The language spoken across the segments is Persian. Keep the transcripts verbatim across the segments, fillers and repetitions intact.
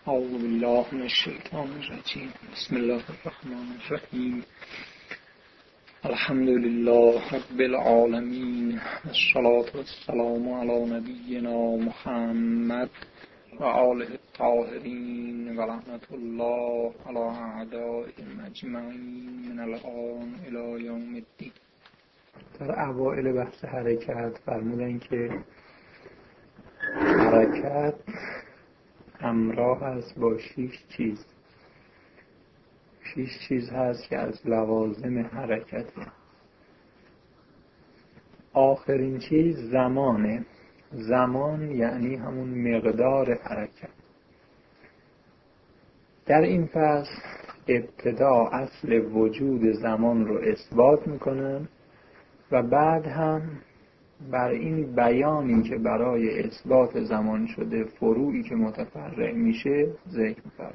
اعوذ بالله من الشیطان الرجیم. بسم الله الرحمن الرحیم. الحمد لله رب العالمین، الصلاة والسلام علی نبینا محمد و آله الطاهرین و رحمت الله علی اعدائهم اجمعین من الان الی یوم الدین. در اوائل بحث حرکت فرمودن که حرکت همراه است با شش چیز. شش چیز هست که از لوازم حرکته. آخرین چیز زمانه. زمان یعنی همون مقدار حرکت. در این فصل ابتدا اصل وجود زمان رو اثبات میکنن و بعد هم بر این بیانی که برای اثبات زمان شده فروعی که متفرع میشه ذکر می‌کنه.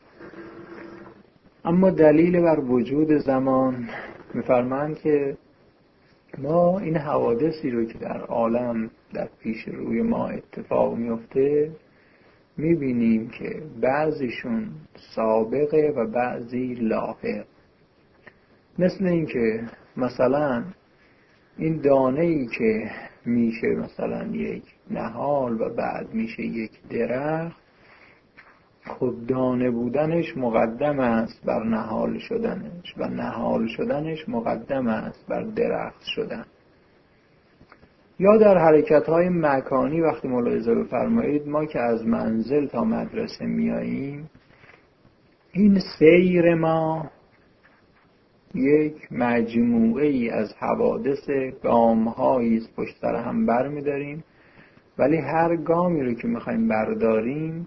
اما دلیل بر وجود زمان می‌فرمایند که ما این حوادثی رو که در عالم در پیش روی ما اتفاق میفته میبینیم که بعضیشون سابقه و بعضی لاحق. مثل این که مثلا این دانه‌ای که میشه مثلا یک نهال و بعد میشه یک درخت، خب دانه بودنش مقدم است بر نهال شدنش و نهال شدنش مقدم است بر درخت شدن. یا در حرکت‌های مکانی وقتی ملاحظه بفرمایید، ما که از منزل تا مدرسه میاییم، این سیر ما یک مجموعه ای از حوادث گام‌هایی پشت سر هم بر می‌داریم، ولی هر گامی رو که می‌خوایم برداریم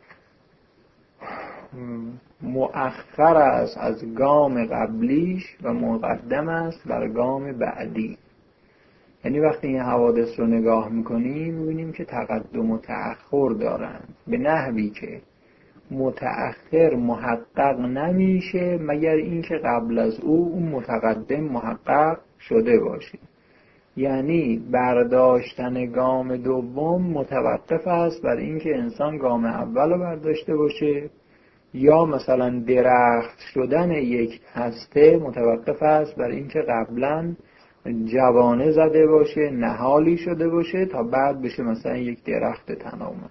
مؤخر است از گام قبلیش و مقدم است بر گام بعدی. یعنی وقتی این حوادث رو نگاه می‌کنیم می‌بینیم که تقدم و تأخر دارند، به نحوی که متأخر محقق نمیشه مگر اینکه قبل از او اون متقدم محقق شده باشه. یعنی برداشتن گام دوم متوقف است بر اینکه انسان گام اول رو برداشته باشه، یا مثلا درخت شدن یک هسته متوقف است بر اینکه قبلا جوانه زده باشه، نهالی شده باشه تا بعد بشه مثلا یک درخت تناوب.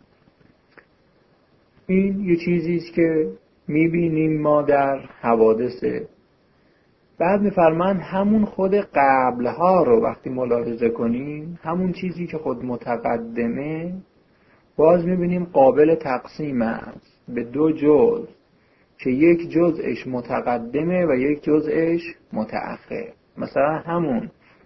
این یه چیزیست که میبینیم ما در حوادثه. بعد میفرمان همون خود قبلها رو وقتی ملاحظه کنیم، همون چیزی که خود متقدمه، باز میبینیم قابل تقسیم است به دو جزء که یک جزءش متقدمه و یک جزءش متأخر. مثلا همون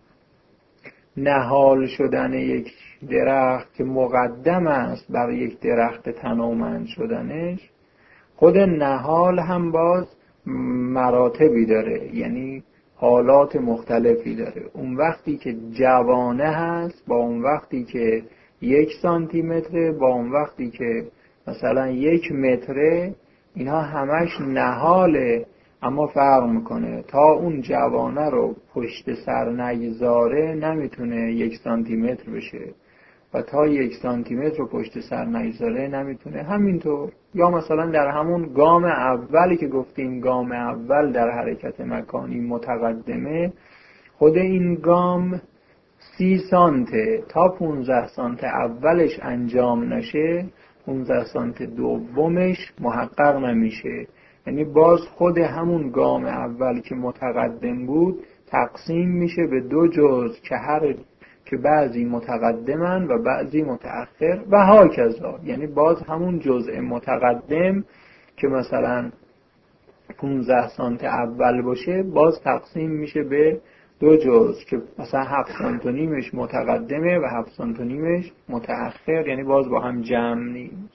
نهال شدن یک درخت که مقدم است بر یک درخت تنومند شدنش، خود نهال هم باز مراتبی داره، یعنی حالات مختلفی داره. اون وقتی که جوانه هست با اون وقتی که یک سانتی متره با اون وقتی که مثلا یک متره، اینها همش نهاله، اما فرق میکنه. تا اون جوانه رو پشت سر نگذاره نمیتونه یک سانتی متر بشه و تا یک سانتی متر رو پشت سر نگذاره نمیتونه. همینطور یا مثلا در همون گام اولی که گفتیم گام اول در حرکت مکانی متقدمه، خود این گام سی سانته تا پونزده سانت اولش انجام نشه، پونزده سانت دومش محقق نمیشه. یعنی باز خود همون گام اول که متقدم بود تقسیم میشه به دو جزء که هر که بعضی متقدمن و بعضی متأخر و هاکذا. یعنی باز همون جزء متقدم که مثلا پونزده سانت اول باشه باز تقسیم میشه به دو جزء که مثلا هفت سانت و نیمش متقدمه و هفت سانت و نیمش متأخر، یعنی باز با هم جمع نیست.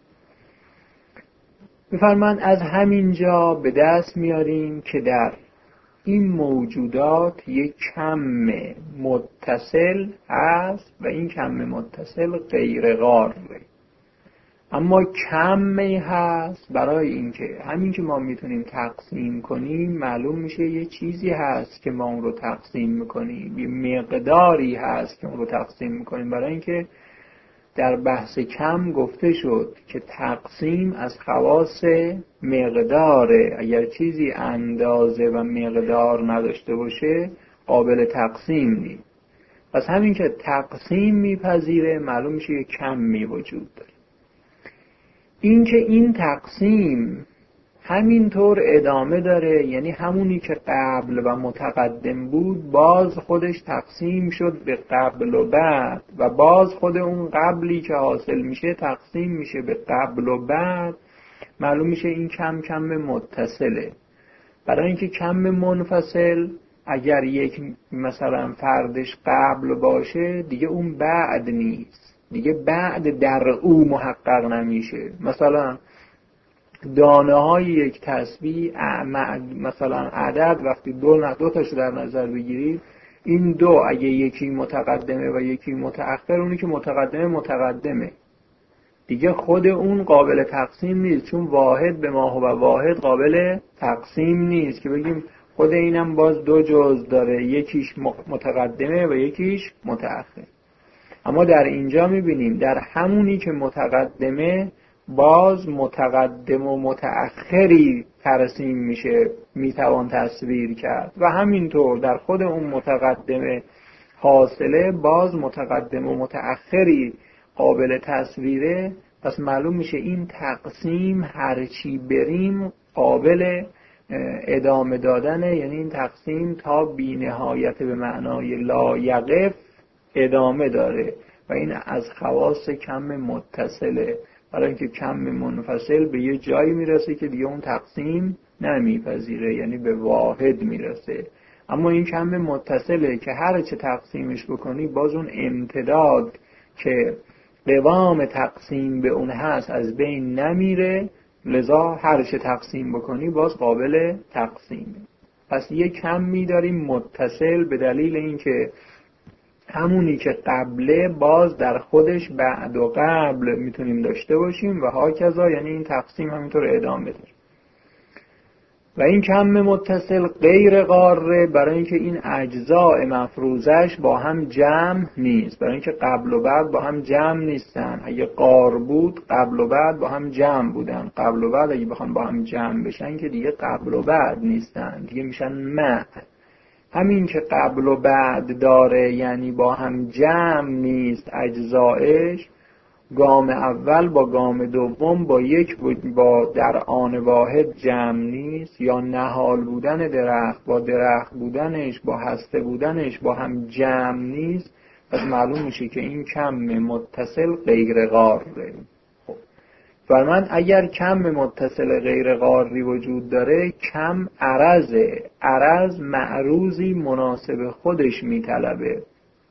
می‌فرمایند از همین جا به دست میاریم که در این موجودات یک کم متصل هست و این کم متصل غیر قاره. اما کمی هست برای اینکه همین که ما میتونیم تقسیم کنیم معلوم میشه یه چیزی هست که ما اون رو تقسیم میکنیم، یه مقداری هست که اون رو تقسیم میکنیم، برای اینکه در بحث کم گفته شد که تقسیم از خواص مقداره. اگر چیزی اندازه و مقدار نداشته باشه قابل تقسیم نیست. پس همین که تقسیم میپذیره معلوم میشه که کمی وجود داره. این که این تقسیم همینطور ادامه داره، یعنی همونی که قبل و متقدم بود باز خودش تقسیم شد به قبل و بعد و باز خود اون قبلی که حاصل میشه تقسیم میشه به قبل و بعد. معلوم میشه این کم کم متصله. برای اینکه کم منفصل اگر یک مثلا فردش قبل باشه دیگه اون بعد نیست، دیگه بعد در او محقق نمیشه. مثلا دانه های یک تسبیح مثلا عدد وقتی دو دو تاشو در نظر بگیرید، این دو اگه یکی متقدمه و یکی متأخر، اونی که متقدمه متقدمه دیگه خود اون قابل تقسیم نیست، چون واحد به ما و واحد قابل تقسیم نیست که بگیم خود اینم باز دو جزء داره، یکیش متقدمه و یکیش متأخر. اما در اینجا میبینیم در همونی که متقدمه باز متقدم و متأخری ترسیم میشه، میتوان تصویر کرد و همینطور در خود اون متقدمه حاصله باز متقدم و متأخری قابل تصویره. پس معلوم میشه این تقسیم هرچی بریم قابل ادامه دادنه، یعنی این تقسیم تا بی نهایت به معنای لا یقف ادامه داره و این از خواص کم متصله. برای اینکه کم منفصل به یه جایی میرسه که دیگه اون تقسیم نمیپذیره، یعنی به واحد میرسه. اما این کم متصله که هر چه تقسیمش بکنی باز اون امتداد که قوام تقسیم به اون هست از بین نمیره، لذا هر چه تقسیم بکنی باز قابل تقسیمه. پس یه کم میداریم متصل به دلیل اینکه همونی که قبله باز در خودش بعد و قبل میتونیم داشته باشیم و هاکذا، یعنی این تقسیم همینطور ادامه داره. و این کم متصل غیر قاره برای اینکه این اجزاء مفروضش با هم جمع نیست، برای اینکه قبل و بعد با هم جمع نیستن. اگه قار بود قبل و بعد با هم جمع بودن، قبل و بعد اگه بخوان با هم جمع بشن که دیگه قبل و بعد نیستن، دیگه میشن مع. همین که قبل و بعد داره یعنی با هم جمع نیست اجزایش، گام اول با گام دوم با یک با در آن واحد جمع نیست، یا نهال بودن درخت با درخت بودنش با هسته بودنش با هم جمع نیست. پس معلوم میشه که این کم متصل غیر قاره. خب فرمان اگر کم متصل غیر قاری وجود داره، کم عرضه، عرض معروضی مناسب خودش میطلبه.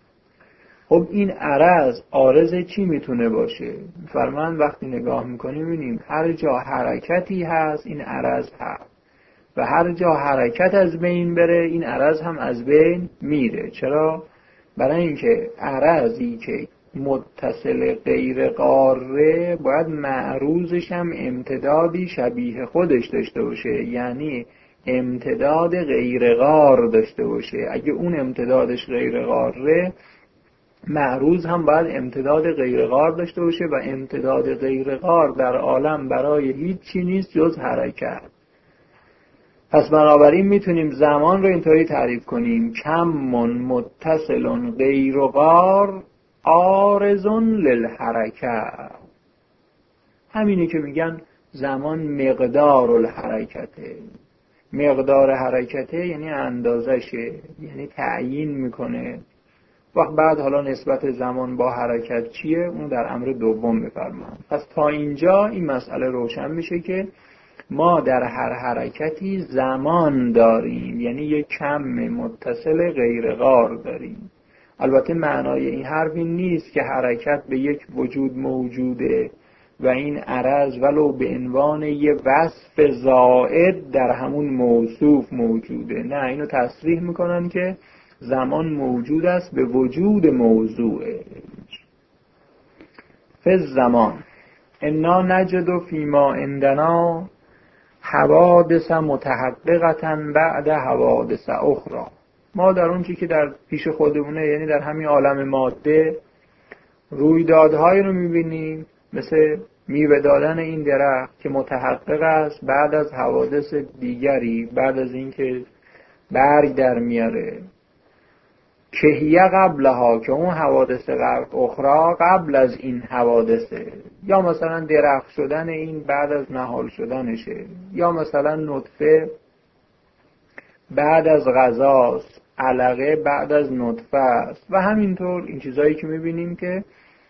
خب این عرض عارض چی میتونه باشه؟ فرمان وقتی نگاه میکنیم میبینیم هر جا حرکتی هست این عرض هست و هر جا حرکت از بین بره این عرض هم از بین میره. چرا؟ برای اینکه عرضی که متصل غیر قاره باید معروضش هم امتدادی شبیه خودش داشته باشه، یعنی امتداد غیر قار داشته باشه. اگه اون امتدادش غیر قاره، معروض هم باید امتداد غیر قار داشته باشه و امتداد غیر قار در عالم برای هیچ چی نیست جز حرکت. پس بنابراین میتونیم زمان رو اینطوری تعریف کنیم: کم متصل غیر قار عارض للحرکت. همینی که میگن زمان مقدار الحرکته. مقدار حرکته یعنی اندازشه، یعنی تعیین میکنه. وقت بعد حالا نسبت زمان با حرکت چیه اون در امر دوم بفرمایید. پس تا اینجا این مسئله روشن میشه که ما در هر حرکتی زمان داریم، یعنی یک کم متصل غیر قار داریم. البته معنای این حرف این نیست که حرکت به یک وجود موجوده و این عرض ولو به عنوان یه وصف زائد در همون موصوف موجوده. نه، اینو تصریح میکنن که زمان موجود است به وجود موضوعه. فی زمان انا نجد فیما عندنا حوادث متحققتا بعد حوادث اخرى. ما در اون چی که در پیش خودمونه، یعنی در همین عالم ماده، رویدادهایی رو میبینیم مثل میوه دادن این درخت که متحقق است بعد از حوادث دیگری، بعد از اینکه برگ در میاره، کهیه قبلها، که اون حوادث اخرى قبل از این حوادثه، یا مثلا درخت شدن این بعد از نهال شدنشه، یا مثلا نطفه بعد از غذاست، علقه بعد از نطفه است و همینطور این چیزایی که میبینیم که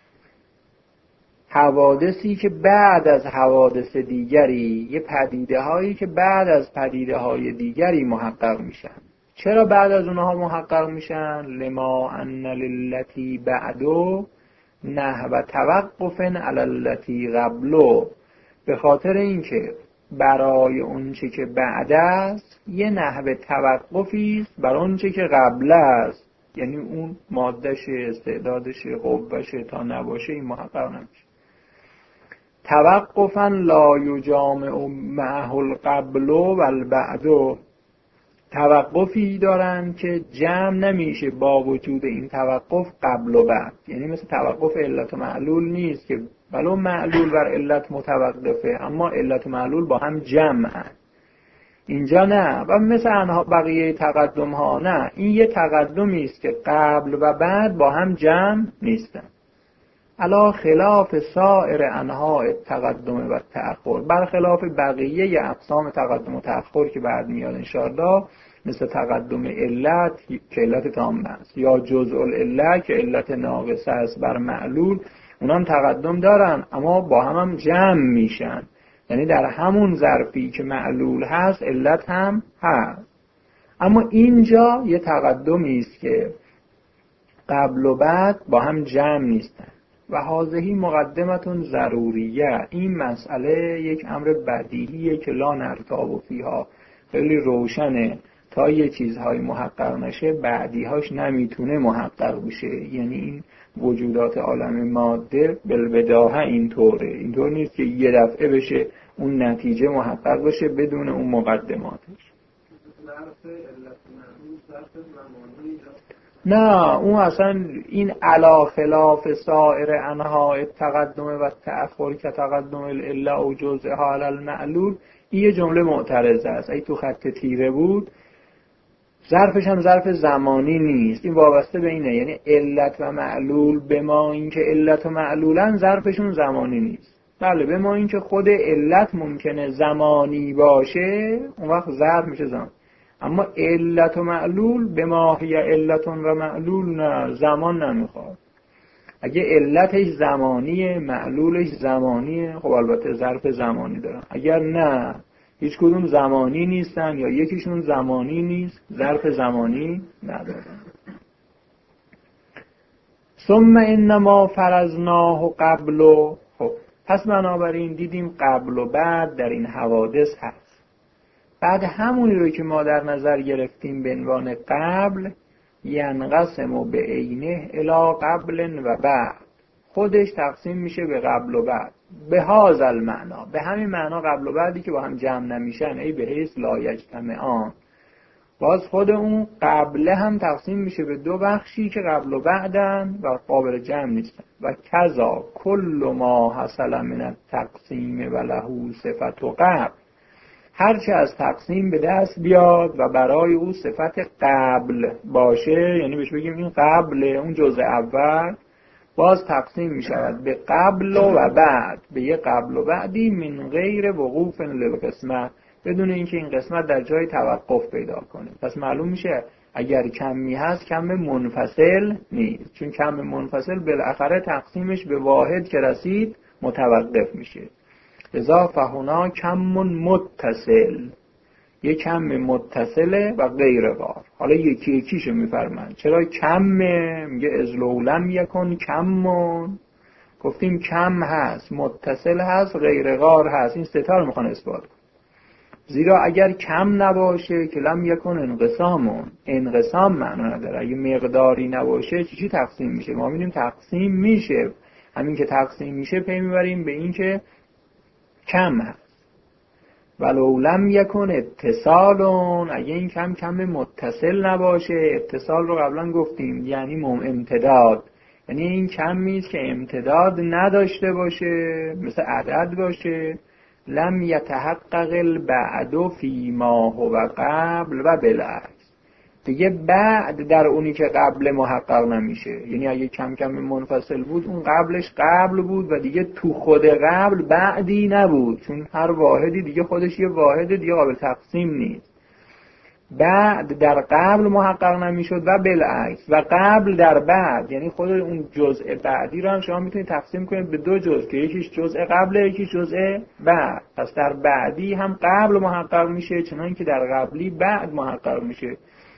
حوادثی که بعد از حوادث دیگری، یه پدیده هایی که بعد از پدیده های دیگری محقق میشن. چرا بعد از اونها محقق میشن؟ لما ان للتی بعدو نحو توقف علی التی قبلو، به خاطر اینکه برای اونچه که بعد است یه نحو توقفی است بر اونچه که قبل است، یعنی اون ماده‌ش، استعدادش، قوه‌ش تا نباشه این محقق نمیشه. توقفا لا یجامع معه القبل و البعد، توقفی دارن که جمع نمیشه با وجود این توقف قبل و بعد، یعنی مثل توقف علت و معلول نیست که ولو معلول بر علت متوقفه اما علت و معلول با هم جمع، اینجا نه. و مثل انها بقیه تقدم ها نه، این یه تقدمی است که قبل و بعد با هم جمع نیستن. علا خلاف سایر انواع تقدم و تأخر، برخلاف بقیه اقسام تقدم و تأخر که بعد میاد انشاءالله، مثل تقدم علت که علت تامه است، یا جزء العلت که علت ناقصه است بر معلول، اونا هم تقدم دارن اما با هم هم جمع میشن، یعنی در همون ظرفی که معلول هست علت هم هست. اما اینجا یه تقدمی است که قبل و بعد با هم جمع نیستن. و هذه مقدمتون ضروریه، این مسئله یک امر بدیهیه که لا نرتاب فیها، خیلی روشنه. تا یه چیزهای محقق نشه بعدیهاش نمیتونه محقق بشه. یعنی این وجودات عالم ماده بالبداهه اینطوره، اینطور نیست که یه دفعه بشه اون نتیجه محقق بشه بدون اون مقدماتش. نه، اون اصلا این علا خلاف سایر انواع تقدم و تأخر که تقدم العله و جزءها علی المعلول، این یه جمله معترضه است. اگه تو خط تیره بود ظرفش هم ظرف زمانی نیست، این وابسته به اینه، یعنی علت و معلول به ما اینکه علت و معلولن ظرفشون زمانی نیست. بله، به ما اینکه خود علت ممکنه زمانی باشه اون وقت ظرف میشه زمان، اما علت و معلول به ما هی علتون و معلول نه، زمان نمیخواد. اگه علتش زمانیه معلولش زمانیه، خب البته ظرف زمانی دارن. اگر نه هیچ کدوم زمانی نیستن یا یکیشون زمانی نیست، ظرف زمانی ندارن. ثم انما فرضناه قبل، خب پس بنابراین دیدیم قبل و بعد در این حوادث هست. بعد همونی رو که ما در نظر گرفتیم به عنوان قبل، ینقسم به عینه الی قبل و بعد، خودش تقسیم میشه به قبل و بعد. به هذا المعنا، به همین معنا قبل و بعدی که با هم جمع نمیشن، ای به حیث لا یجتمعان، باز خود اون قبله هم تقسیم میشه به دو بخشی که قبل و بعدن و قابل جمع نیستن. و کذا کل ما حصل من التقسیم و له صفت و قبل، هرچه از تقسیم به دست بیاد و برای او صفت قبل باشه، یعنی بهش بگیم این قبل، اون جزء اول، باز تقسیم می شود به قبل و بعد، به یه قبل و بعدی من غیر وقوف للقسمت، بدون اینکه این قسمت در جای توقف پیدا کنه. پس معلوم میشه اگر کمی هست کم منفصل نیست، چون کم منفصل بالاخره تقسیمش به واحد که رسید متوقف میشه. لذا فهنا کم متصل، یه کم متصله و غیر غار. حالا یکی یکیشو میفرمند. چرا کمه؟ میگه از لو لم یکن کمون، گفتیم کم هست، متصل هست، غیر غار هست. این سه تا رو میخوان اثبات کن. زیرا اگر کم نباشه که لم یکن انقسامون، انقسام معنا نداره. اگه مقداری نباشه چی چی تقسیم میشه؟ ما میبینیم تقسیم میشه. همین که تقسیم میشه پی میبریم به این که کم هست. ولو لم یکن اتصالون، اگه این کم کم متصل نباشه، اتصال رو قبلا گفتیم یعنی مم امتداد، یعنی این کمی است که امتداد نداشته باشه، مثل عدد باشه. لم یتحقق البعد فی ما هو قبل و بالعکس، دیگه بعد در اونی که قبل محقق نمیشه. یعنی اگه کم کم منفصل بود، اون قبلش قبل بود و دیگه تو خود قبل بعدی نبود، چون هر واحدی دیگه خودش یه واحد دیگه قابل تقسیم نیست. بعد در قبل محقق نمیشد و بالعکس، و قبل در بعد، یعنی خود اون جزء بعدی رو هم شما میتونید تقسیم کنید به دو جزء که یکیش جزء قبل، یکیش جزء بعد. پس در بعدی هم قبل محقق میشه چنان که در قبلی بعد محقق میشه.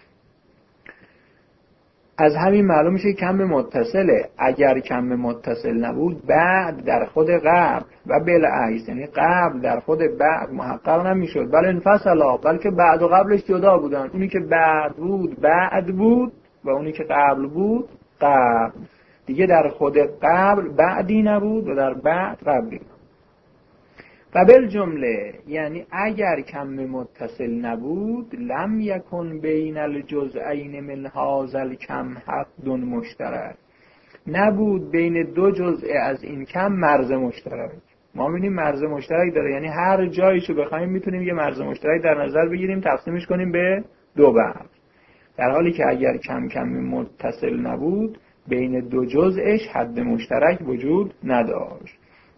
از همین معلوم میشه کم متصله. اگر کم متصل نبود، بعد در خود قبل و بالعکس، یعنی قبل در خود بعد محقق نمیشد، بل انفصلا، بلکه بعد و قبلش جدا بودن. اونی که بعد بود بعد بود و اونی که قبل بود قبل. دیگه در خود قبل بعدی نبود و در بعد قبلی. و بالجمله، یعنی اگر کم متصل نبود، لم یکن بین الجزئین من هذا الکم حد مشترک، نبود بین دو جزء از این کم مرز مشترک. ما می‌بینیم مرز مشترک داره، یعنی هر جایشو بخوایم میتونیم یه مرز مشترک در نظر بگیریم، تقسیمش کنیم به دو بخش. در حالی که اگر کم کم متصل نبود، بین دو جزءش حد مشترک وجود نداشت.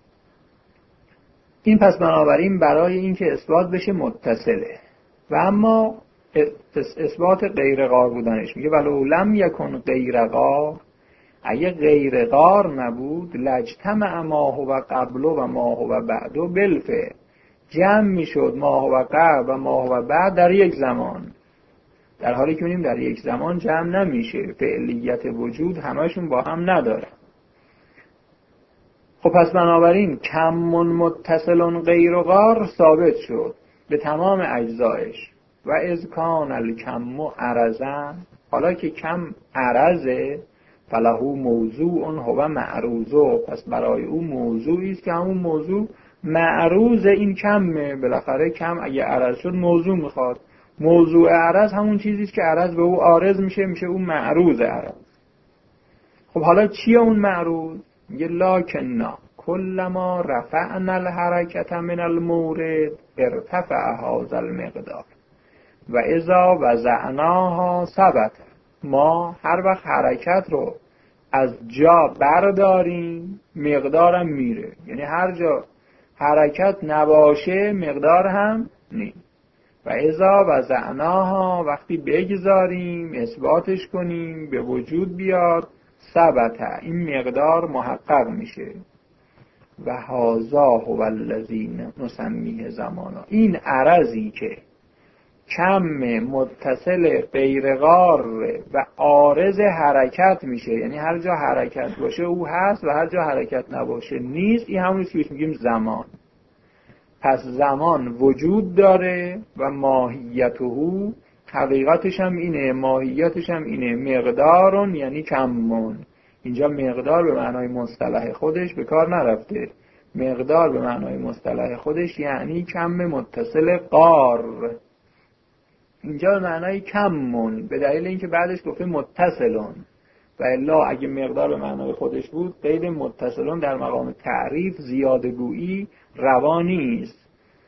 این پس بنابراین برای اینکه اثبات بشه متصله. و اما اثبات غیر غار بودنش میگه ولو لم یکن غیر غار، اگه غیر غار نبود، لجتمع ما هو قبل و ما هو بعد بالفعل، جمع میشد ما هو قبل و ما هو بعد در یک زمان. در حالی که می‌بینیم در یک زمان جمع نمیشه، فعلیت وجود همشون با هم نداره. خب پس بنابراین کم متصل غیر غار ثابت شد به تمام اجزایش. و اذ کان الکم عرضا، حالا که کم عرضه، فلهو موضوع هو معروضه، پس برای او موضوعی است که همون موضوع معروض این کمه. بالاخره کم اگه عرض شد موضوع میخواد. موضوع عرض همون چیزی است که عرض به او عارض میشه، میشه اون معروض عرض. خب حالا چیه اون معروض؟ میگه لکننا کلما رفعنا الحرکت من المورد ارتفع هذا المقدار و اذا وضعناها ثبت. ما هر وقت حرکت رو از جا برداریم مقدارم میره، یعنی هر جا حرکت نباشه مقدار هم نیست. و اذا وضعناها، وقتی بگذاریم اثباتش کنیم به وجود بیاد، ثبت، این مقدار محقق میشه. و هذا هو الذی نسمیه زمانا، این عرضی که کم متصل غیر غار و عارض حرکت میشه، یعنی هر جا حرکت باشه او هست و هر جا حرکت نباشه نیست، این همونی که میگیم زمان. پس زمان وجود داره و ماهیته، حقیقتش هم اینه، ماهیتش هم اینه، مقدارون یعنی کمون. اینجا مقدار به معنای مصطلح خودش به کار نرفته، مقدار به معنای مصطلح خودش یعنی کم متصل غار. اینجا به معنای کمون، به دلیل اینکه بعدش گفته متصلون، و الا اگه مقدار به معنای خودش بود قید متصلون در مقام تعریف زیادگویی روا نیست.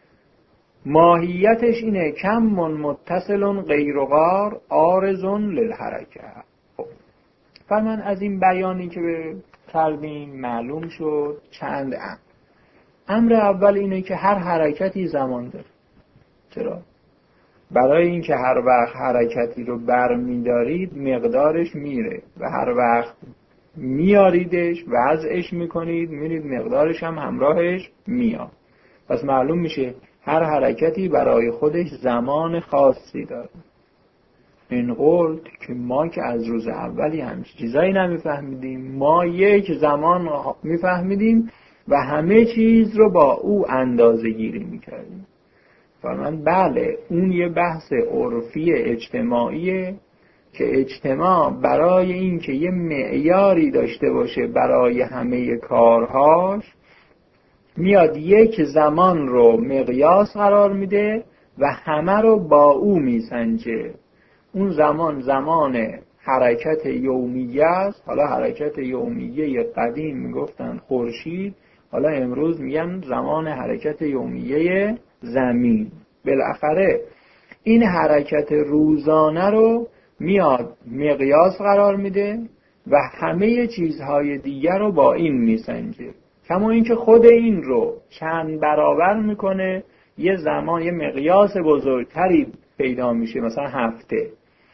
ماهیتش اینه کمون متصلون غیر غار عارضون للحرکه. خب فرمان از این بیانی که به کردیم معلوم شد چند امر. امر اول اینه که هر حرکتی زمان داره. چرا؟ برای اینکه هر وقت حرکتی رو برمیدارید مقدارش میره و هر وقت میاریدش وضعش میکنید میرید مقدارش هم همراهش میاد. پس معلوم میشه هر حرکتی برای خودش زمان خاصی داره. این قول که ما که از روز اولی همچین چیزایی نمیفهمیدیم، ما یک زمان میفهمیدیم و همه چیز رو با او اندازه گیری میکردیم. فرمان بله اون یه بحث عرفی اجتماعیه که اجتماع برای این که یه معیاری داشته باشه برای همه کارهاش میاد یک زمان رو مقیاس قرار میده و همه رو با او میسنجه. اون زمان زمان حرکت یومیه است. حالا حرکت یومیه قدیم میگفتن خورشید، حالا امروز میگن زمان حرکت یومیه زمین. بالاخره این حرکت روزانه رو میاد مقیاس قرار میده و همه چیزهای دیگر رو با این میسنجه. کما اینکه خود این رو چند برابر میکنه، یه زمان یه مقیاس بزرگتری پیدا میشه، مثلا هفته،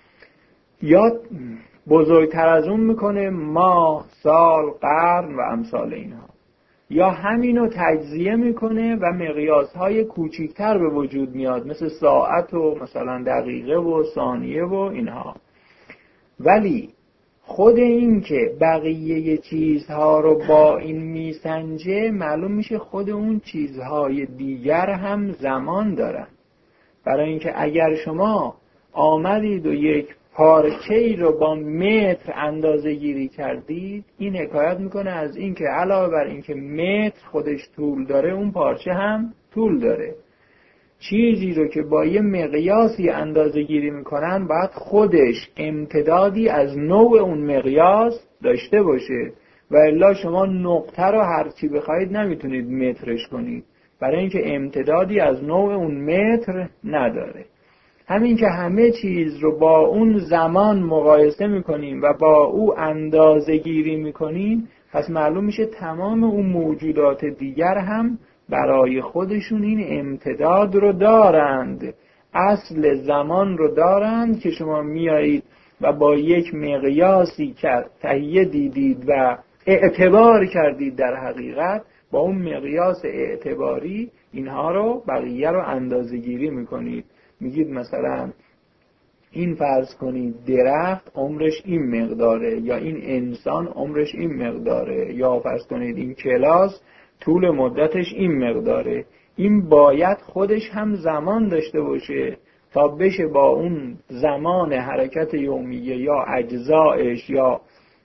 یا بزرگتر از اون میکنه ماه، سال، قرن و امثال اینها، یا همینو تجزیه میکنه و مقیاسهای کوچیکتر به وجود میاد، مثل ساعت و مثلا دقیقه و ثانیه و اینها. ولی خود این که بقیه چیزها رو با این میسنجه، معلوم میشه خود اون چیزهای دیگر هم زمان دارن. برای اینکه اگر شما آمدید و یک پارچه ای رو با متر اندازه گیری کردید، این حکایت میکنه از این که علاوه بر این که متر خودش طول داره، اون پارچه هم طول داره. چیزی رو که با یه مقیاسی اندازه گیری میکنن باید خودش امتدادی از نوع اون مقیاس داشته باشه، و الا شما نقطه رو هر چی بخواید نمیتونید مترش کنید، برای اینکه امتدادی از نوع اون متر نداره. همین که همه چیز رو با اون زمان مقایسه میکنیم و با او اندازه گیری میکنیم، پس معلوم میشه تمام اون موجودات دیگر هم برای خودشون این امتداد رو دارند، اصل زمان رو دارند که شما میایید و با یک مقیاسی که تهیه دیدید و اعتبار کردید، در حقیقت با اون مقیاس اعتباری اینها رو بقیه رو اندازه گیری میکنید. میگید مثلا این فرض کنید درخت عمرش این مقداره، یا این انسان عمرش این مقداره، یا فرض کنید این کلاس طول مدتش این مقداره. این باید خودش هم زمان داشته باشه تا بشه با اون زمان حرکت یومیه یا اجزایش یا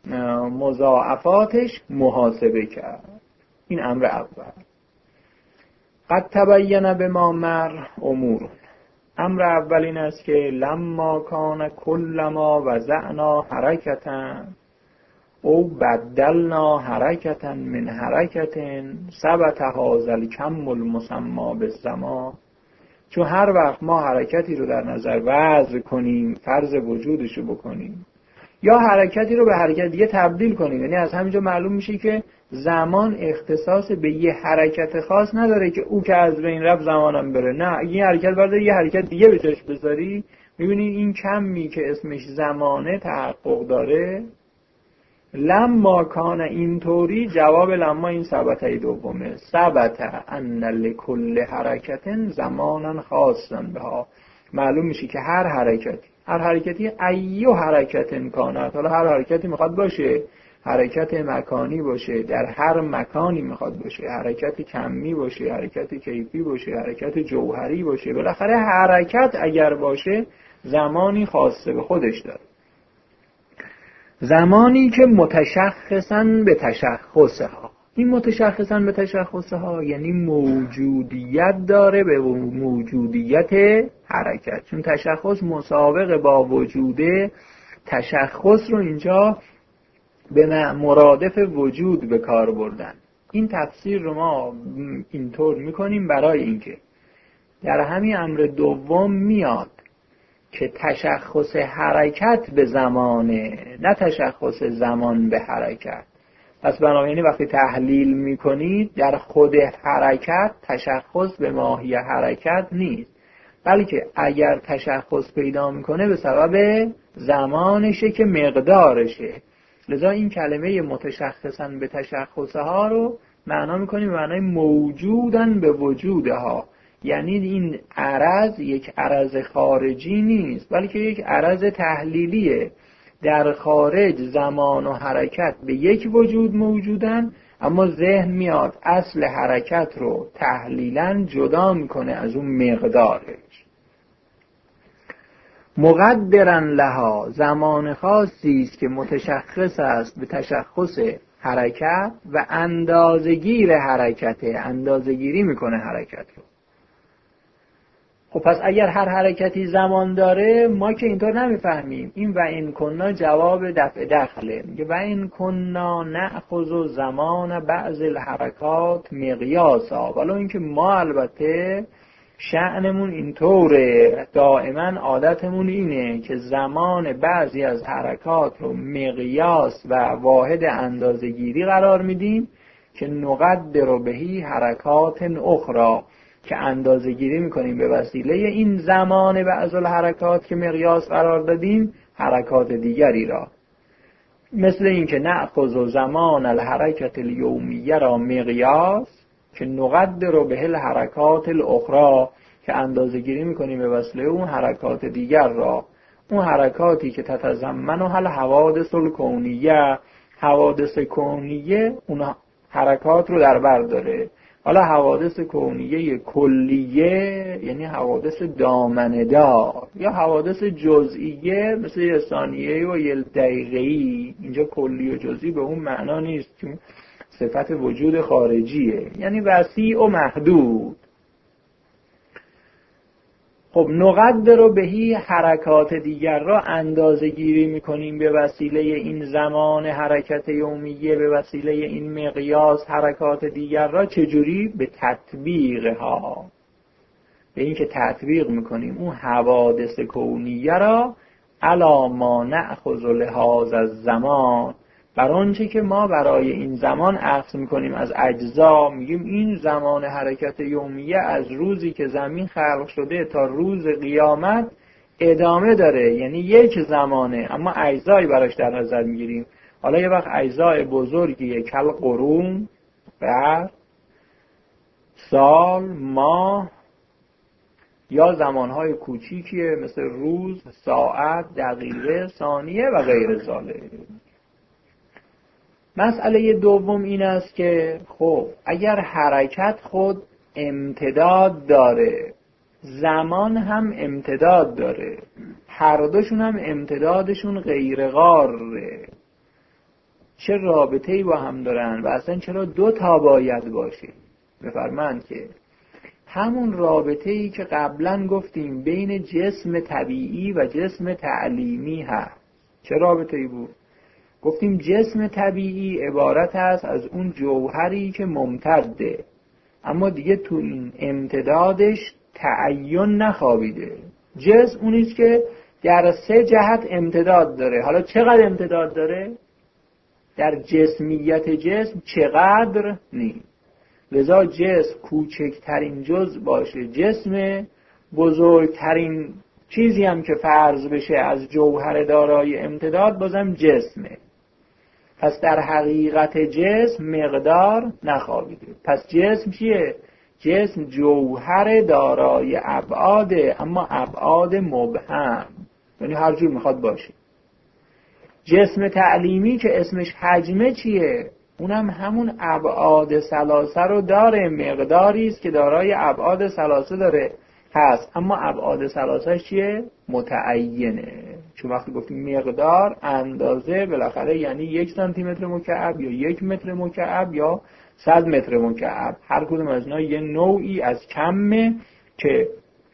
مضاعفاتش محاسبه کرد. این امر اول. قد تبین بما مر امور. امر اول این است که لما کان کل ما وضعنا حرکتا او بدلنا حرکتا من حرکتا ثبت هذا الکم المسمى بالزمان. چون هر وقت ما حرکتی رو در نظر وضع کنیم، فرض وجودش رو بکنیم، یا حرکتی رو به حرکت دیگه تبدیل کنیم، یعنی از همینجا معلوم میشه که زمان اختصاص به یه حرکت خاص نداره که او که از بین رفت زمانم بره. نه، اگه این حرکت برداری یه حرکت دیگه به جاش بذاری، میبینی این کمی که اسمش زمانه تحقق داره. لما کان اینطوری، جواب لما این ثبته دومه، ثبت ان لکل حرکت زمانا خاصا بها. معلوم میشه که هر حرکتی هر حرکتی ایو حرکت کانت، حالا هر حرکتی میخواد باشه، حرکت مکانی باشه، در هر مکانی میخواد باشه، حرکت کمی باشه، حرکت کیفی باشه، حرکت جوهری باشه، بالاخره حرکت اگر باشه زمانی خاصه به خودش داره، زمانی که متشخصاً به تشخصها. این متشخصاً به تشخصها یعنی موجودیت داره به موجودیت حرکت، چون تشخص مسابقه با وجوده. تشخص رو اینجا به مرادف وجود به کار بردن. این تفسیر رو ما اینطور میکنیم برای اینکه در همین امر دوم میاد که تشخص حرکت به زمانه، نه تشخص زمان به حرکت. پس بنابراین وقتی تحلیل میکنید در خود حرکت تشخص به ماهی حرکت نیست، بلکه اگر تشخص پیدا میکنه به سبب زمانشه که مقدارشه. لذا این کلمه متشخصاً به تشخصها رو معنا میکنیم به معنای موجودن به وجودها. یعنی این عرض یک عرض خارجی نیست، بلکه یک عرض تحلیلیه. در خارج زمان و حرکت به یک وجود موجودن، اما ذهن میاد اصل حرکت رو تحلیلاً جدا میکنه از اون مقدارش. مقدرن لها، زمان خاصی است که متشخص است به تشخص حرکت و اندازه‌گیر حرکته، اندازه‌گیری میکنه حرکت رو. خب پس اگر هر حرکتی زمان داره ما که اینطور نمیفهمیم. این و این کنا جواب دفع دخله. میگه و این کنا نأخذ زمان بعض الحرکات مقیاسا، ولی اینکه ما البته شأنمون اینطوره، دائما عادتمون اینه که زمان بعضی از حرکات رو مقیاس و واحد اندازه‌گیری قرار میدیم که نقدر بهی حرکات اخرى، که اندازه گیری میکنیم به وسیله این زمان بعض الحرکات که مقیاس قرار دادیم حرکات دیگری را. مثل این که نأخذ زمان الحرکت الیومیه را مقیاس که نقدر به الحرکات الاخرى، که اندازه گیری میکنیم به وسیله اون حرکات دیگر را. اون حرکاتی که تتضمنها الحوادث الکونیه، حوادث کونیه اون حرکات رو در بر داره. حالا حوادث کونیه کلیه یعنی حوادث دامنه‌دار، یا حوادث جزئیه مثل یه ثانیه و یه دقیقه‌ای. اینجا کلی و جزئی به اون معنا نیست، چون صفت وجود خارجیه، یعنی وسیع و محدود. خب نقدر بهی حرکات دیگر را اندازه گیری میکنیم به وسیله این زمان حرکت یومیه، به وسیله این مقیاس حرکات دیگر را. چجوری؟ به تطبیق ها، به این که تطبیق میکنیم اون حوادث کونیه را علی ما نأخذ لحاظ از زمان، بر آنچه که ما برای این زمان اخذ میکنیم از اجزا. میگیم این زمان حرکت یومیه از روزی که زمین خلق شده تا روز قیامت ادامه داره، یعنی یک زمانه، اما اجزایی براش در نظر میگیریم. حالا یه وقت اجزای بزرگیه، کل قرون، بر، سال، ماه، یا زمانهای کوچیکیه مثل روز، ساعت، دقیقه، ثانیه و غیر ذالک. مسئله دوم این است که خب اگر حرکت خود امتداد داره، زمان هم امتداد داره، هر دوشون هم امتدادشون غیر قاره، چه رابطه‌ای با هم دارن و اصلا چرا دو تا باید باشه؟ بفرمایند که همون رابطه‌ای که قبلا گفتیم بین جسم طبیعی و جسم تعلیمی هست. چه رابطه‌ای بود؟ گفتیم جسم طبیعی عبارت است از اون جوهری که ممتده، اما دیگه تو این امتدادش تعین نخوابیده. جسم اونیست که در سه جهت امتداد داره. حالا چقدر امتداد داره؟ در جسمیت جسم چقدر نیست. لذا جسم کوچکترین جزء باشه جسم، بزرگترین چیزی هم که فرض بشه از جوهر دارای امتداد بازم جسمه. پس در حقیقت جسم مقدار نخوابیده. پس جسم چیه؟ جسم جوهر دارای ابعاده، اما ابعاد مبهم، یعنی هر جور میخواد باشه. جسم تعلیمی که اسمش حجمه چیه؟ اونم همون ابعاد ثلاثه رو داره، مقداری است که دارای ابعاد ثلاثه داره هست، اما ابعاد ثلاثه چیه؟ متعینه. چون وقتی گفتیم مقدار اندازه بالاخره یعنی یک سانتی متر مکعب یا یک متر مکعب یا صد متر مکعب. هر کدوم از اینا یه نوعی از کمه که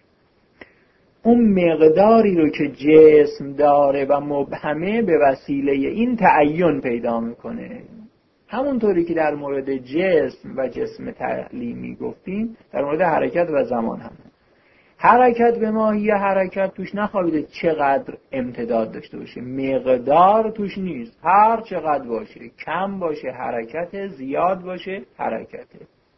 اون مقداری رو که جسم داره و مبهمه به وسیله این تعین پیدا میکنه. همونطوری که در مورد جسم و جسم تعلیمی گفتیم در مورد حرکت و زمان هم. حرکت به ماهی حرکت توش نخوابیده چقدر امتداد داشته باشه، مقدار توش نیست. هر چقدر باشه، کم باشه حرکت، زیاد باشه حرکته.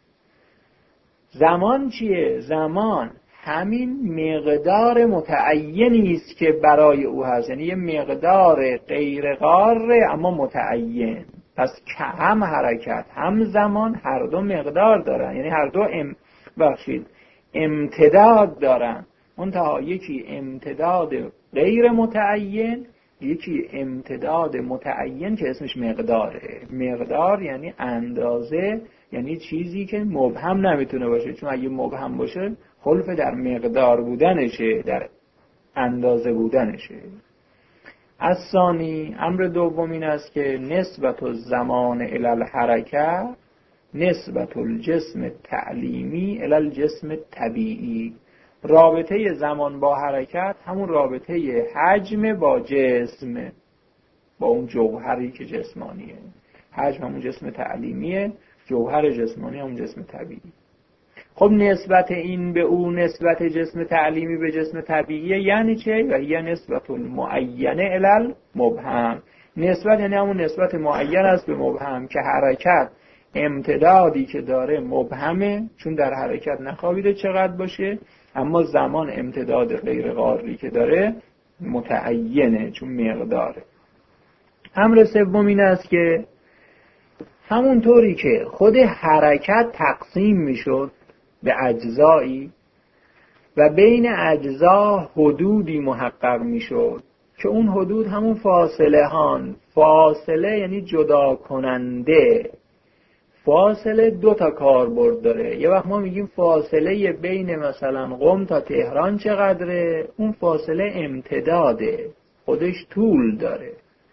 زمان چیه؟ زمان همین مقدار متعینی است که برای او هست، یعنی یه مقدار غیر قاره اما متعین. پس هم حرکت هم زمان هر دو مقدار دارن، یعنی هر دو ام بخشید امتداد دارن. منتها یکی امتداد غیر متعین، یکی امتداد متعین که اسمش مقداره. مقدار یعنی اندازه، یعنی چیزی که مبهم نمیتونه باشه، چون اگه مبهم باشه خلف در مقدار بودنشه، در اندازه بودنشه. از ثانی امر دوم این است که نسبت الزمان الی الحرکه نسبت الجسم تعلیمی الی الجسم طبیعی. رابطه زمان با حرکت همون رابطه حجم با جسم، با اون جوهری که جسمانیه. حجم همون جسم تعلیمیه، جوهر جسمانی همون جسم طبیعی. خب نسبت این به اون، نسبت جسم تعلیمی به جسم طبیعی یعنی چه؟ و یه نسبت معینه الال مبهم. نسبت یعنی همون نسبت معین است به مبهم که حرکت امتدادی که داره مبهمه، چون در حرکت نخوابیده چقدر باشه، اما زمان امتداد غیر قاری که داره متعینه، چون مقداره. امر سوم این است که همونطوری که خود حرکت تقسیم میشد به اجزایی و بین اجزا حدودی محقق میشد که اون حدود همون فاصله هان. فاصله یعنی جدا کننده. فاصله دو تا کاربرد داره. یه وقت ما میگیم فاصله بین مثلا قم تا تهران چقدره؟ اون فاصله امتداده، خودش طول داره.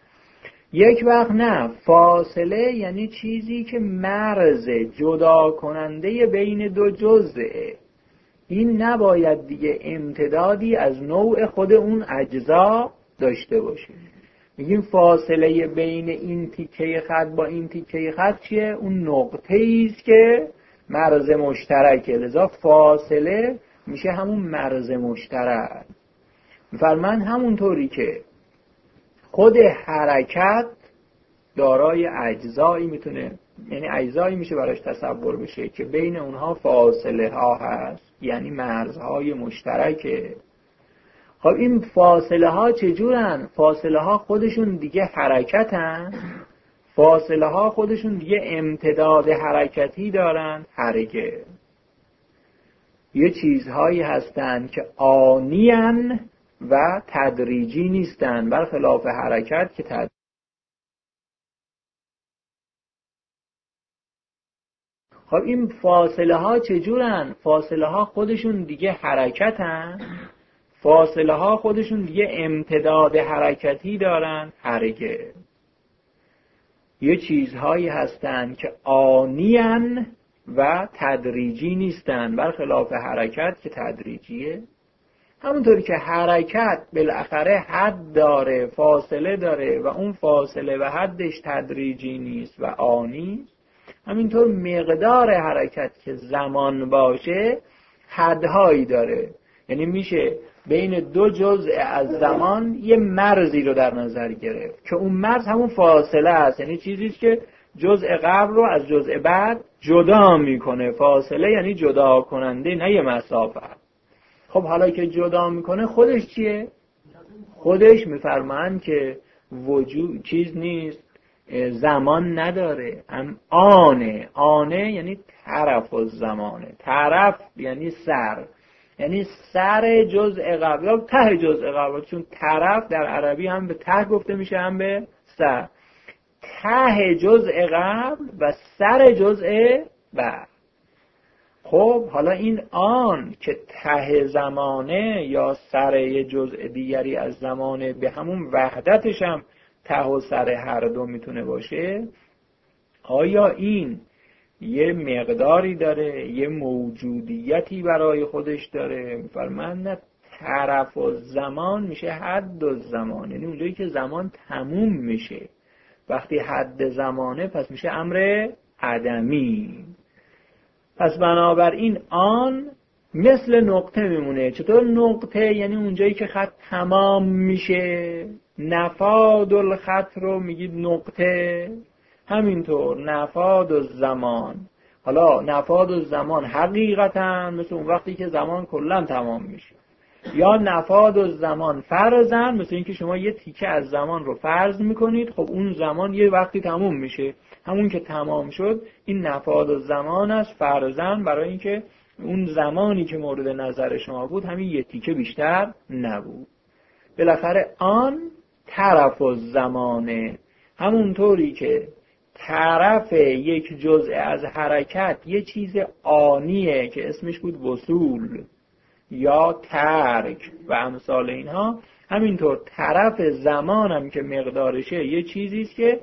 یک وقت نه، فاصله یعنی چیزی که مرز جدا کننده بین دو جزئه. این نباید دیگه امتدادی از نوع خود اون اجزا داشته باشه. میگیم فاصله بین این تیکه خط با این تیکه خط چیه؟ اون نقطه‌ای است که مرز مشترکه، لذا فاصله میشه همون مرز مشترک. فرمان همونطوری که خود حرکت دارای اجزایی میتونه، یعنی اجزایی میشه براش تصور بشه که بین اونها فاصله ها هست، یعنی مرزهای مشترکه. خب این فاصله ها چجورن؟ فاصله ها خودشون دیگه حرکتن، فاصله ها خودشون دیگه امتداد حرکتی دارن؟ هرگز. یه چیزهایی هستن که آنیان و تدریجی نیستن، برخلاف حرکت که تدریجی. خب این فاصله ها چجورن؟ فاصله ها خودشون دیگه حرکتن، فاصله ها خودشون دیگه امتداد حرکتی دارن؟ هرگز. یه چیزهایی هستن که آنیان و تدریجی نیستن، برخلاف حرکت که تدریجیه. همونطوری که حرکت بالاخره حد داره، فاصله داره و اون فاصله و حدش تدریجی نیست و آنی، همینطور مقدار حرکت که زمان باشه حدهایی داره. یعنی میشه بین دو جزء از زمان یه مرزی رو در نظر گرفت که اون مرز همون فاصله است، یعنی چیزیست که جزء قبل رو از جزء بعد جدا میکنه. فاصله یعنی جدا کننده، نه یه مسافت. خب حالا که جدا میکنه خودش چیه؟ خودش میفرمایند که وجود چیز نیست، زمان نداره، هم آنه. آنه یعنی طرف و زمانه. طرف یعنی سر، یعنی سر جزء قبل یا ته جزء قبل، چون طرف در عربی هم به ته گفته میشه هم به سر. ته جزء قبل و سر جزء بعد. خب حالا این آن که ته زمانه یا سر یه جزء دیگری از زمانه، به همون وحدتش هم ته و سر هر دو میتونه باشه. آیا این یه مقداری داره، یه موجودیتی برای خودش داره؟ میفرمایند نه، طرف و زمان میشه حد و زمان، یعنی اونجایی که زمان تموم میشه. وقتی حد زمانه پس میشه امر عدمی. پس بنابراین آن مثل نقطه میمونه. چطور نقطه؟ یعنی اونجایی که خط تمام میشه. نفاد الخط رو میگید نقطه. همینطور نفاد الزمان. حالا نفاد الزمان حقیقتا مثل اون وقتی که زمان کلا تمام میشه، یا نفاد الزمان فرضاً مثل اینکه شما یه تیکه از زمان رو فرض میکنید. خب اون زمان یه وقتی تموم میشه، همون که تمام شد این نفاد الزمان است فرضاً، برای اینکه اون زمانی که مورد نظر شما بود همین یه تیکه بیشتر نبود. بالاخره آن طرف الزمانه. همونطوری که طرف یک جزء از حرکت یه چیز آنیه که اسمش بود وصول یا ترک و امثال اینها، همینطور طرف زمان هم که مقدارشه یه چیزیست که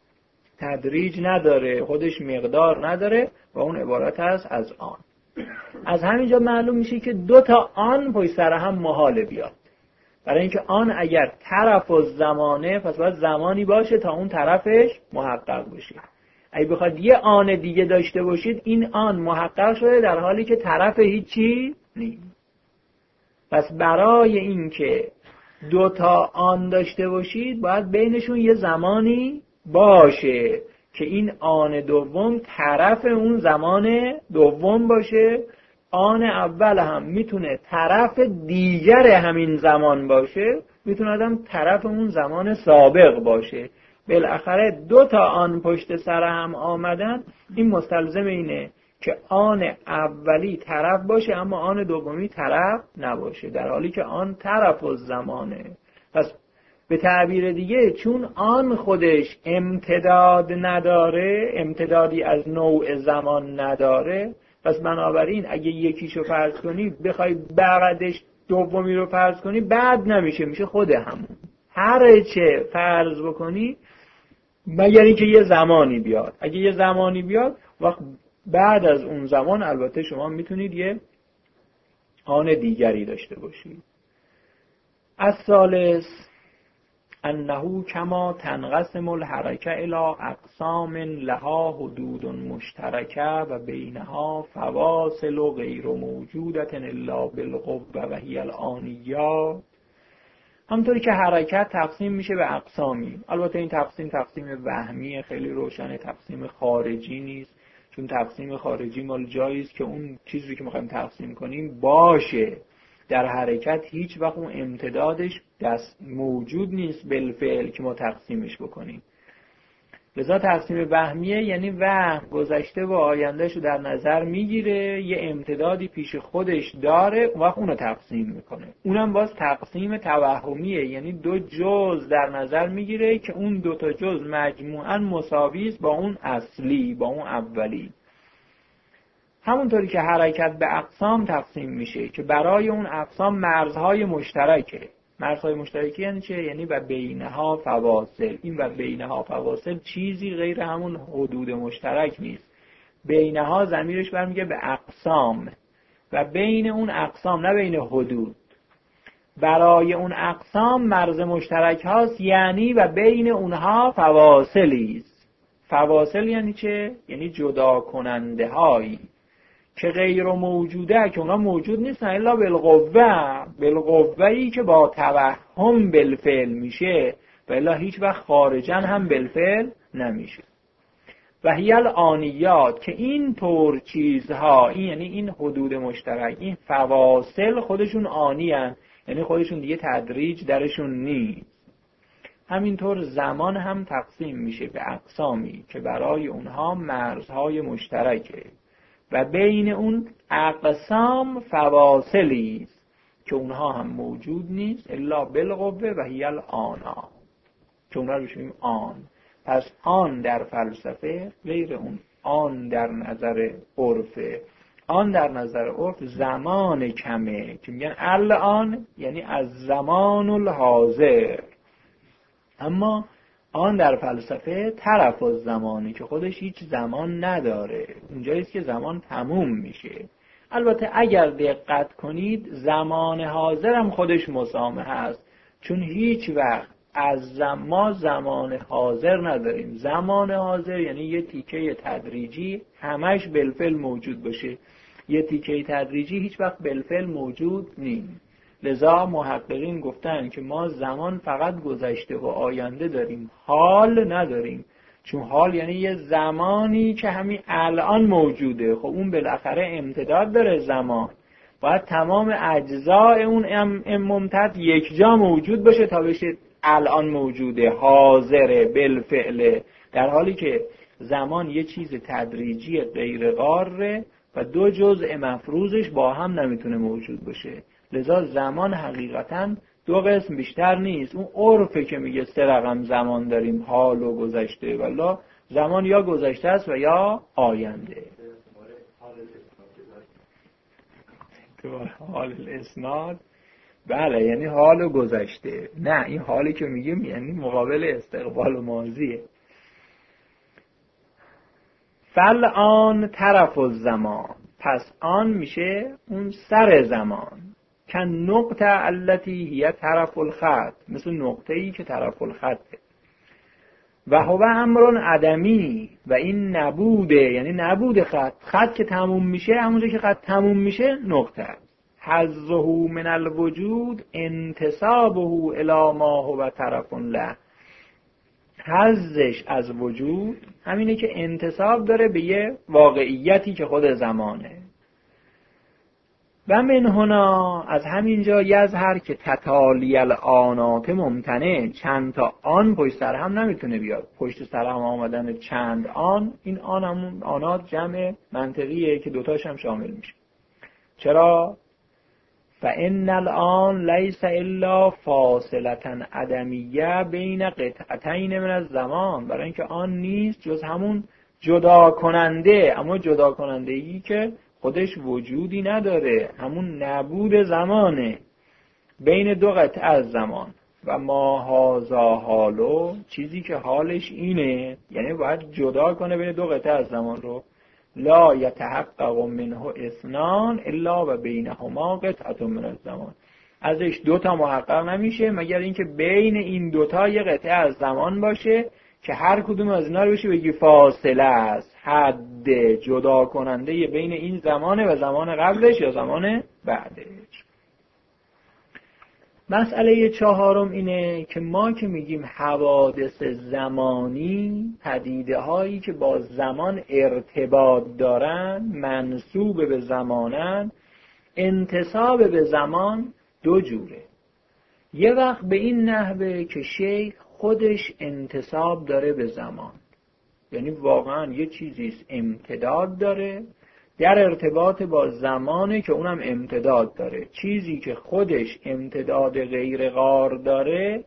تدریج نداره، خودش مقدار نداره و اون عبارت است از آن. از همینجا معلوم میشه که دو تا آن پشت سر هم محاله بیاد. برای اینکه آن اگر طرف و زمانه، پس باید زمانی باشه تا اون طرفش محقق بشه. اگه بخواد یه آن دیگه داشته باشید، این آن محقق شده در حالی که طرف هیچی نیست. پس برای اینکه دو تا آن داشته باشید باید بینشون یه زمانی باشه که این آن دوم طرف اون زمان دوم باشه. آن اول هم میتونه طرف دیگر همین زمان باشه، میتونه آدم طرف اون زمان سابق باشه. بالاخره دو تا آن پشت سر هم آمدن، این مستلزم اینه که آن اولی طرف باشه اما آن دومی طرف نباشه، در حالی که آن طرف و زمانه. پس به تعبیر دیگه چون آن خودش امتداد نداره، امتدادی از نوع زمان نداره، پس بنابراین اگه یکیشو فرض کنی بخوای بعدش دومی رو فرض کنی بعد نمیشه، میشه خود همون. هر چه فرض بکنی مگر اینکه یه زمانی بیاد. اگه یه زمانی بیاد وقت بعد از اون زمان البته شما میتونید یه آن دیگری داشته باشید. از ثالث انه کما تنقسم الحرکه الی اقسام لها حدود مشترکه و بینها فواصل و غیر موجودة الا بالقوة و هی الآنیات. همطوری که حرکت تقسیم میشه به اقسامی، البته این تقسیم تقسیم وهمی خیلی روشنه، تقسیم خارجی نیست، چون تقسیم خارجی مال جایی است که اون چیزی که میخوایم تقسیم کنیم باشه. در حرکت هیچ وقت اون امتدادش دست موجود نیست بالفعل که ما تقسیمش بکنیم. لذا تقسیم وهمیه یعنی وهم گذشته و آیندهش رو در نظر میگیره، یه امتدادی پیش خودش داره، اون وقت اونو تقسیم میکنه. اونم باز تقسیم توهمیه، یعنی دو جز در نظر میگیره که اون دو تا جز مجموعاً مساوی است با اون اصلی، با اون اولی. همونطوری که حرکت به اقسام تقسیم میشه که برای اون اقسام مرزهای مشترکه. مرزهای مشترکی یعنی چه؟ یعنی و بینها فواصل. این و بینها فواصل چیزی غیر همون حدود مشترک نیست. بینها ضمیرش برمیگه به اقسام و بین اون اقسام، نه بین حدود. برای اون اقسام مرز مشترک هاست، یعنی و بین اونها فواصلی است. فواصل یعنی چه؟ یعنی جدا کننده هایی که غیر موجوده، که اونا موجود نیستن الا بالقوه، بالقوه‌ای که با توهم بالفعل میشه و الا هیچ وقت خارجا هم بالفعل نمیشه. و هی الآنیات، که این طور چیزها، این یعنی این حدود مشترک، این فواصل خودشون آنی هن، یعنی خودشون دیگه تدریج درشون نیست. همینطور زمان هم تقسیم میشه به اقسامی که برای اونها مرزهای مشترکه و بین اون اقسام فواصلی است که اونها هم موجود نیست الا بالقوه و هی الانا، که اونها رو بشیم آن. پس آن در فلسفه غیر اون آن در نظر عرفه. آن در نظر عرف زمان کمه که میگن الان، یعنی از زمان الحاضر. اما آن در فلسفه طرف از زمانی که خودش هیچ زمان نداره، اونجاییست که زمان تموم میشه. البته اگر دقت کنید زمان حاضر هم خودش مسامح هست، چون هیچ وقت از زمان ما زمان حاضر نداریم. زمان حاضر یعنی یه تیکه تدریجی همش بالفعل موجود باشه، یه تیکه تدریجی هیچ وقت بالفعل موجود نیست. لذا محققین گفتن که ما زمان فقط گذشته و آینده داریم، حال نداریم. چون حال یعنی یه زمانی که همین الان موجوده، خب اون بالاخره امتداد داره زمان، باید تمام اجزای اون ممتد یک جا موجود باشه تا بشه الان موجوده، حاضره، بالفعله. در حالی که زمان یه چیز تدریجی غیر قاره و دو جزء مفروضش با هم نمیتونه موجود باشه. لذا زمان حقیقتاً دو قسم بیشتر نیست. اون عرفه که میگه سه رقم زمان داریم، حال و گذشته، والا زمان یا گذشته است و یا آینده. حال الاسناد، بله، یعنی حال و گذشته. نه، این حالی که میگیم یعنی مقابل استقبال و ماضیه. فالآن طرف الزمان، پس آن میشه اون سر زمان. کن نقطه التي هي طرف الخط، مثل نقطه ای که طرف الخطه. و هو امر عدمی، و این نبوده، یعنی نبود خط. خط که تموم میشه، همونجا که خط تموم میشه نقطه است. حظه من الوجود انتسابه الی ما هو طرف له. حظش از وجود همینه که انتساب داره به یه واقعیتی که خود زمانه. و من هنا، از همینجا، یظهر که تتالی الآنات ممتنع، چند تا آن پشت سر هم نمیتونه بیاد. پشت سر هم آمدن چند آن، این آن همون آنات جمع منطقیه که دوتاش هم شامل میشه. چرا؟ فإن الآن لیس الا فاصلة عدمیه بین قطعتین من الزمان. برای اینکه آن نیست جز همون جدا کننده، اما جدا کننده ای که خودش وجودی نداره، همون نبود زمانه بین دو قطعه از زمان. و ما هازا حالو، چیزی که حالش اینه، یعنی باید جدا کنه بین دو قطعه از زمان رو. لا یتحقق منه اثنان الا و بینهما قطعه من الزمان. ازش دوتا محقق نمیشه مگر اینکه بین این دوتا یه قطعه از زمان باشه که هر کدوم از اینا رو بشه بگی فاصله است، حد جدا کننده بین این زمانه و زمان قبلش یا زمان بعدش. مسئله چهارم اینه که ما که میگیم حوادث زمانی، پدیده هایی که با زمان ارتباط دارن، منسوب به زمانن، انتساب به زمان دو جوره. یه وقت به این نحوه که شیء خودش انتساب داره به زمان، یعنی واقعا یه چیزیست امتداد داره، در ارتباط با زمانه که اونم امتداد داره. چیزی که خودش امتداد غیر غار داره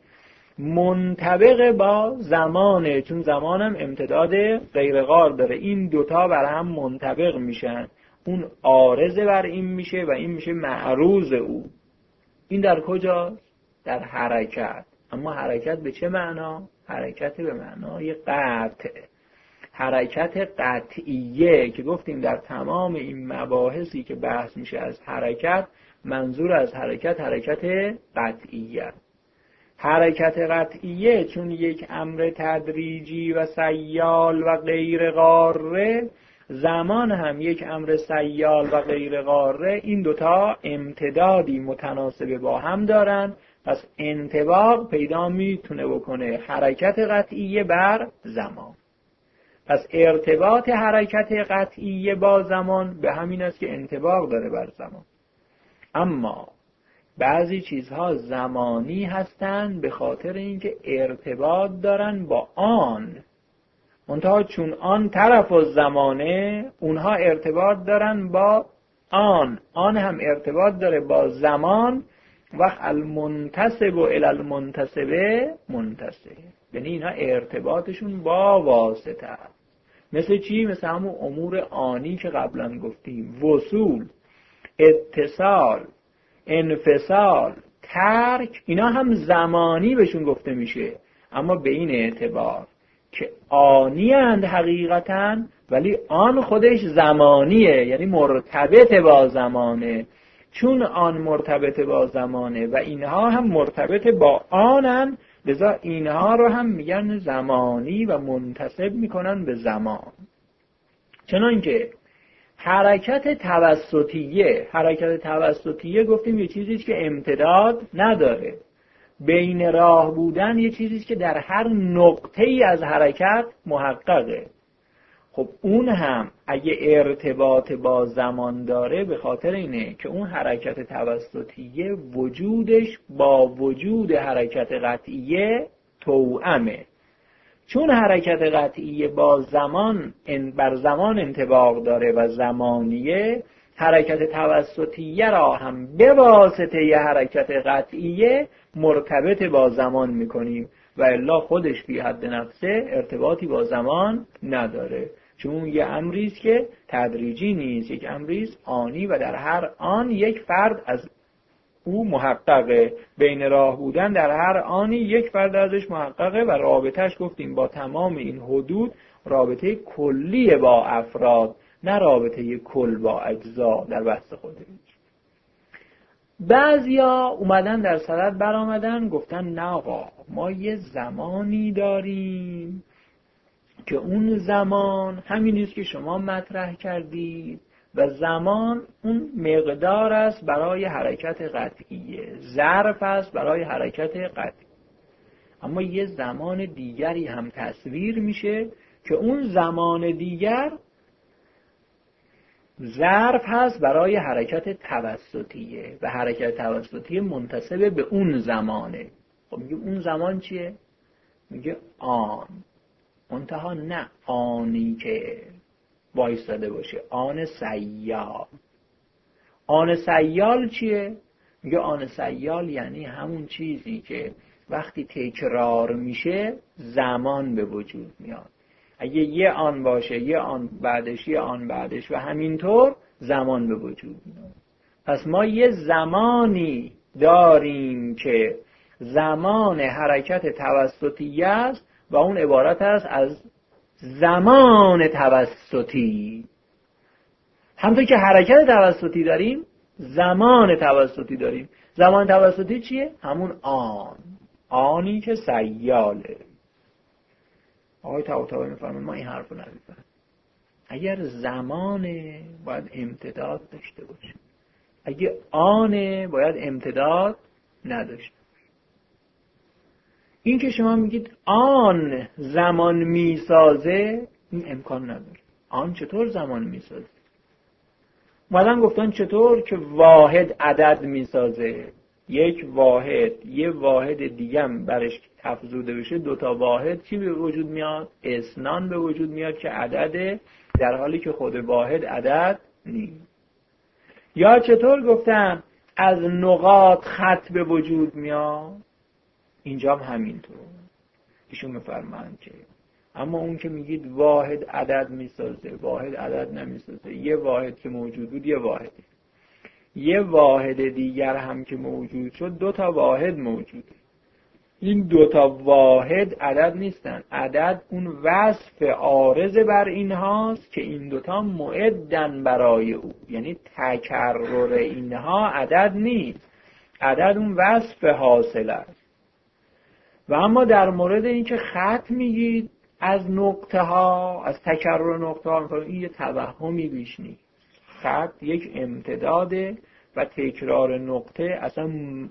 منطبق با زمانه، چون زمانم امتداد غیر غار داره. این دوتا بر هم منطبق میشن، اون عارضه بر این میشه و این میشه معروض او. این در کجاست؟ در حرکت. اما حرکت به چه معنا؟ حرکت به معنای قطع، حرکت قطعیه که گفتیم در تمام این مباحثی که بحث میشه از حرکت، منظور از حرکت حرکت قطعیه. حرکت قطعیه چون یک امر تدریجی و سیال و غیر قاره، زمان هم یک امر سیال و غیر قاره، این دوتا امتدادی متناسب با هم دارن، پس انطباق پیدا میتونه بکنه حرکت قطعیه بر زمان. پس ارتباط حرکت قطعیه با زمان به همین است که انطباق داره بر زمان. اما بعضی چیزها زمانی هستند به خاطر اینکه ارتباط دارن با آن، منتها چون آن طرف الزمانه، اونها ارتباط دارن با آن، آن هم ارتباط داره با زمان. وقت المنتسب الی المنتسبه منتسب، یعنی اینها ارتباطشون با واسطه است. مثل چی؟ مثل همون امور آنی که قبلا گفتیم، وصول، اتصال، انفصال، ترک، اینا هم زمانی بهشون گفته میشه، اما به این اعتبار که آنی اند حقیقتا، ولی آن خودش زمانیه، یعنی مرتبط با زمانه. چون آن مرتبط با زمانه و اینها هم مرتبط با آنن، لذا اینها رو هم میگن زمانی و منتسب میکنن به زمان. چنانکه حرکت توسطیه، حرکت توسطیه گفتیم یه چیزیست که امتداد نداره، بین راه بودن یه چیزیست که در هر نقطه ای از حرکت محققه. خب اون هم اگه ارتباط با زمان داره به خاطر اینه که اون حرکت توسطیه وجودش با وجود حرکت قطعیه توأمه. چون حرکت قطعیه با زمان بر زمان انطباق داره و زمانیه، حرکت توسطیه را هم به واسطه حرکت قطعیه مرتبط با زمان میکنیم و الا خودش بی حد نفسه ارتباطی با زمان نداره، چون یه امریست که تدریجی نیست، یک امریست آنی و در هر آن یک فرد از او محققه. بین راه بودن در هر آنی یک فرد ازش محققه و رابطهش گفتیم با تمام این حدود رابطه کلی با افراد نه رابطه کل با اجزا در بحث خودش. بعضیا اومدن در صدد برآمدن گفتن نه آقا، ما یه زمانی داریم که اون زمان همین است که شما مطرح کردید و زمان اون مقدار است برای حرکت قطعیه، ظرف است برای حرکت قطعی. اما یه زمان دیگری هم تصویر میشه که اون زمان دیگر ظرف هست برای حرکت توسطیه و حرکت توسطیه منتسب به اون زمانه. خب میگه اون زمان چیه؟ میگه آن. منتها نه آنی که وایستاده باشه، آن سیال. آن سیال چیه؟ میگه آن سیال یعنی همون چیزی که وقتی تکرار میشه زمان به وجود میاد. اگه یه آن باشه، یه آن بعدش، یه آن بعدش و همینطور زمان به وجود میاد. پس ما یه زمانی داریم که زمان حرکت توسطی است و اون عبارت است از زمان توسطی. همونطور که حرکت توسطی داریم زمان توسطی داریم. زمان توسطی چیه؟ همون آن، آنی که سیاله. آقای طباطبایی میفرمایند ما این حرف رو نمیفهمیم. اگر زمانه باید امتداد داشته باشه، اگه آنه باید امتداد نداشته. این که شما میگید آن زمان میسازه، این امکان نداره. آن چطور زمان میسازه؟ اومدن گفتن چطور که واحد عدد میسازه. یک واحد یه واحد دیگه هم برش افزوده بشه، دوتا واحد چی به وجود میاد؟ اسنان به وجود میاد که عدده، در حالی که خود واحد عدد نیست. یا چطور گفتن از نقاط خط به وجود میاد؟ اینجا هم همینطور. ایشون میفرمایند که اما اون که میگید واحد عدد میسازه، واحد عدد نمیسازه، یه واحد که موجود بود یه واحده، یه واحد دیگر هم که موجود شد دو تا واحد موجوده. این دو تا واحد عدد نیستن. عدد اون وصف عارض بر اینهاست که این دوتا معدن برای او، یعنی تکرر اینها عدد نیست. عدد اون وصف حاصل است. و اما در مورد اینکه خط میگید از نقطه ها، از تکرر نقطه ها، این یه توهمی بیش نیست. خط یک امتداده و تکرار نقطه اصلا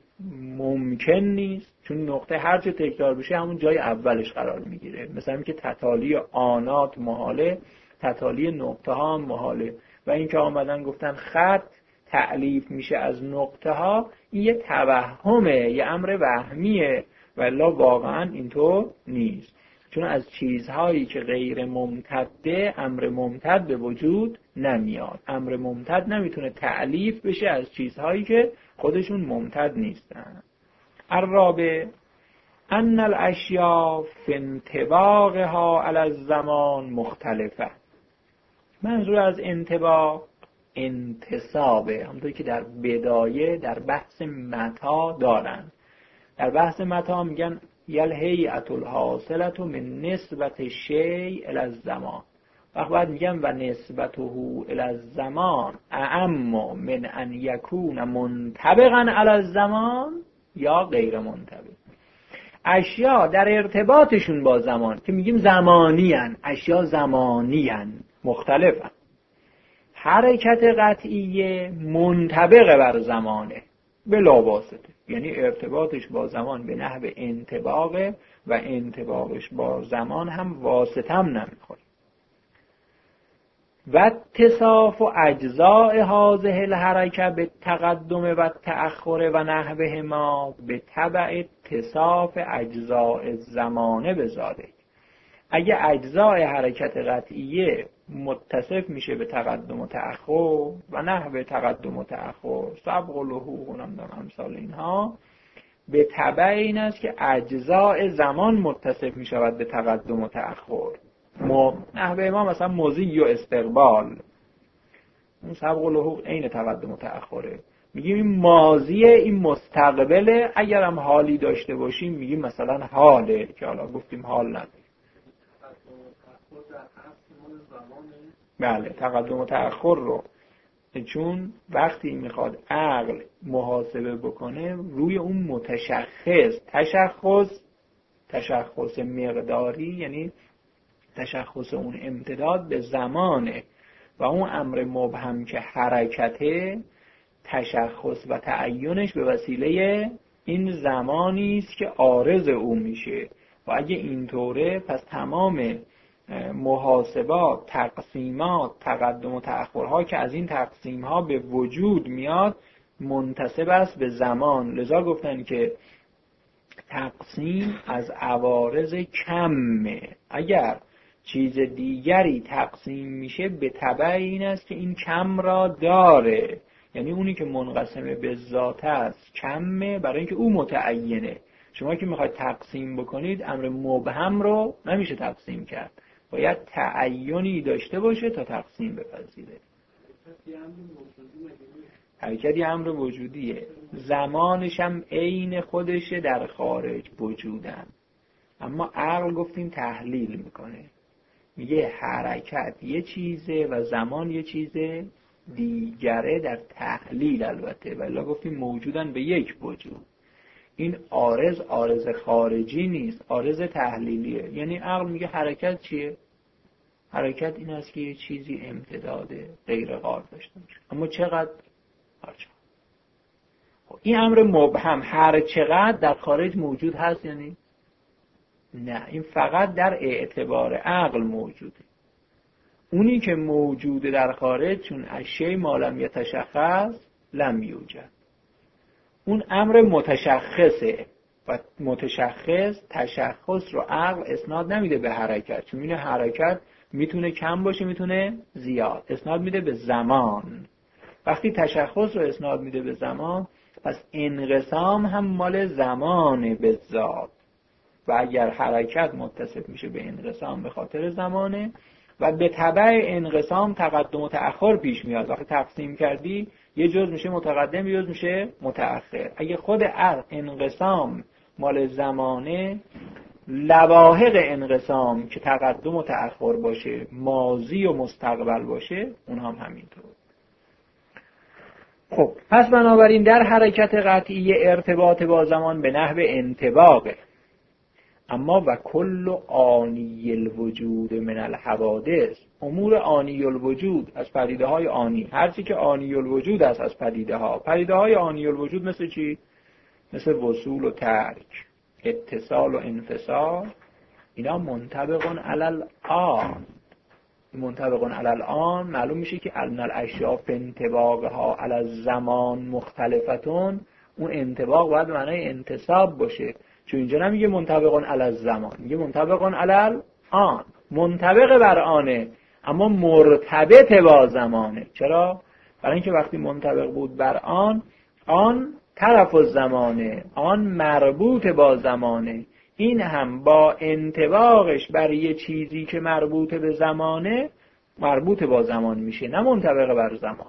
ممکن نیست، چون نقطه هر چه تکرار بشه همون جای اولش قرار میگیره. مثلا اینکه تتالی آنات محاله، تتالی نقطه ها هم محاله. و اینکه آمدن گفتن خط تألیف میشه از نقطه ها، این یه توهمه، یه امر وهمیه، ولی واقعا اینطور نیست. چون از چیزهایی که غیر ممتده امر ممتد به وجود نمیاد. امر ممتد نمیتونه تألیف بشه از چیزهایی که خودشون ممتد نیستن. الرابع ان الاشیاء فی انطباقها علی الزمان مختلفه. منظور از انطباق انتصابه، همونطور که در بدایه در بحث متا دارن. در بحث متا میگن یل هیئت الحاصلة من نسبت شیء الی الزمان. وقت بعد میگن و نسبته الی الزمان اعم من ان یکون منطبقا علی الزمان یا غیر منطبق. اشیا در ارتباطشون با زمان که میگیم زمانی هن، اشیا زمانی هن، مختلف هن. حرکت قطعیه منطبق بر زمانه بلا واسطه، یعنی ارتباطش با زمان به نحو انطباقه و انطباقش با زمان هم واسطه هم نمیخوره. و اتصاف و اجزاء هذه الحرکه به تقدم و تأخر و نحوهما به تبع اتصاف اجزاء زمانه بذاره. اگه اجزاء حرکت قطعیه متصف میشه به تقدم و تأخر و نحو تقدم و تأخر، سبق و لحوق و نمیدونم امثال اینها، به تبع این است که اجزاء زمان متصف میشود به تقدم و تأخر. نحوه ما مثلا مضی و استقبال، اون سبق و لحوق عین تقدم و تأخره. میگیم این ماضیه، این مستقبله. اگر هم حالی داشته باشیم میگیم مثلا حاله، که حالا گفتیم حال نداره. بله تقدم و تأخر رو، چون وقتی میخواد عقل محاسبه بکنه روی اون متشخص، تشخص تشخص مقداری یعنی تشخص اون امتداد به زمانه و اون امر مبهم که حرکته تشخص و تعینش به وسیله این زمانی است که عارض او میشه و اگه اینطوره پس تمام محاسبات، تقسیمات، تقدم و تأخرها که از این تقسیمها به وجود میاد منتسب است به زمان. لذا گفتن که تقسیم از عوارض کمه. اگر چیز دیگری تقسیم میشه به تبع این است که این کم را داره، یعنی اونی که منقسم به ذات است کمه برای اینکه او متعینه. شما که میخواید تقسیم بکنید امر مبهم رو نمیشه تقسیم کرد، باید تعینی داشته باشه تا تقسیم بپذیره. حرکتی امر وجودیه، زمانش هم عین خودشه در خارج وجودن. اما عقل گفتیم تحلیل میکنه، میگه حرکت یه چیزه و زمان یه چیزه دیگره در تحلیل البته، ولی گفتیم موجودن به یک وجود. این عارض عارض خارجی نیست، عارض تحلیلیه. یعنی عقل میگه حرکت چیه؟ حرکت این است که یه چیزی امتداده غیر قار داشته باشه، اما چقدر؟ هر چقدر. این امر مبهم هر چقدر در خارج موجود هست یعنی نه، این فقط در اعتبار عقل موجوده. اونی که موجوده در خارج چون اشیاء ما لم یتشخص لم یوجد، اون امر متشخصه و متشخص تشخص رو عقل اسناد نمیده به حرکت، چون این حرکت میتونه کم باشه میتونه زیاد، اسناد میده به زمان. وقتی تشخص رو اسناد میده به زمان پس انقسام هم مال زمانه به ذات، و اگر حرکت متصف میشه به انقسام به خاطر زمانه و به تبع انقسام تقدم و تأخر پیش میاد. وقتی تقسیم کردی یه جز میشه متقدم یه جز میشه متأخر. اگه خود انقسام مال زمانه، لواحق انقسام که تقدم و تأخر باشه، ماضی و مستقبل باشه، اونها هم همینطور. خب پس بنابراین در حرکت قطعی ارتباط با زمان به نحو انطباقه. اما و کل آنی الوجود من الحوادث، امور آنی الوجود از پدیده های آنی، هرچی که آنی الوجود است از پدیده ها. پدیده های آنی الوجود مثل چی؟ مثل وصول و ترک، اتصال و انفصال، اینا منطبقون علی الآن. منطبقون علی الآن معلوم میشه که ان الاشیاء فی انطباقها علی الزمان مختلفتون. اون انطباق باید معنای انتصاب باشه، چون اینجا نمیگه منطبقون علی الزمان، میگه منطبقون علی الآن. منطبق بر آنه اما مرتبط با زمانه. چرا؟ برای اینکه وقتی منطبق بود بر آن، آن طرف الزمانه، آن مربوط با زمانه، این هم با انطباقش بر یه چیزی که مربوط به زمانه مربوط با زمان میشه، نه منطبق بر زمان.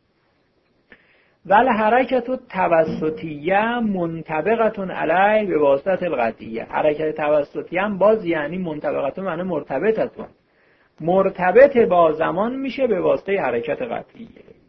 ول حرکت توسطیه منطبقتون علیه به واسطه القطعیه. حرکت توسطیه هم باز یعنی منطبقتون معنی مرتبطتون، مرتبط با زمان میشه به واسطه حرکت قطعیه.